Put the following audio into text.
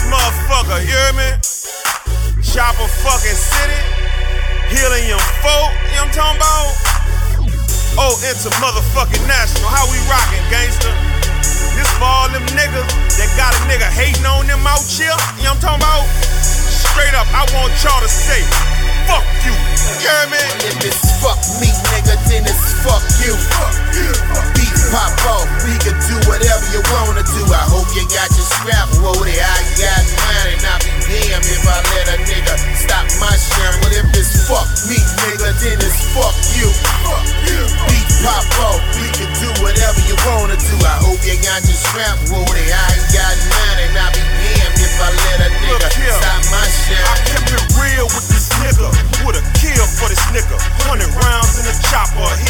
motherfucker, you hear me? Chopper fucking city, Helium 4, you know what I'm talking about? Oh, into motherfucking national, how we rockin', gangster? This for all them niggas that got a nigga hating on them out here, you know what I'm talking about? Straight up, I want y'all to say, fuck you, you hear me? If it's fuck me, nigga, then it's fuck you. Beat pop off, we can do whatever you wanna do. I hope you got your scrap loaded, I got mine, and I'll be damned if I let a nigga stop my shine. Well, if it's fuck me, nigga, then it's fuck you. Beat pop off, we can do whatever you wanna do. I hope you got your scrap loaded, I got mine, and I'll be damned if I let a nigga stop my shine. I kept it real with this nigga, would've killed for this nigga. 100 rounds in the chopper,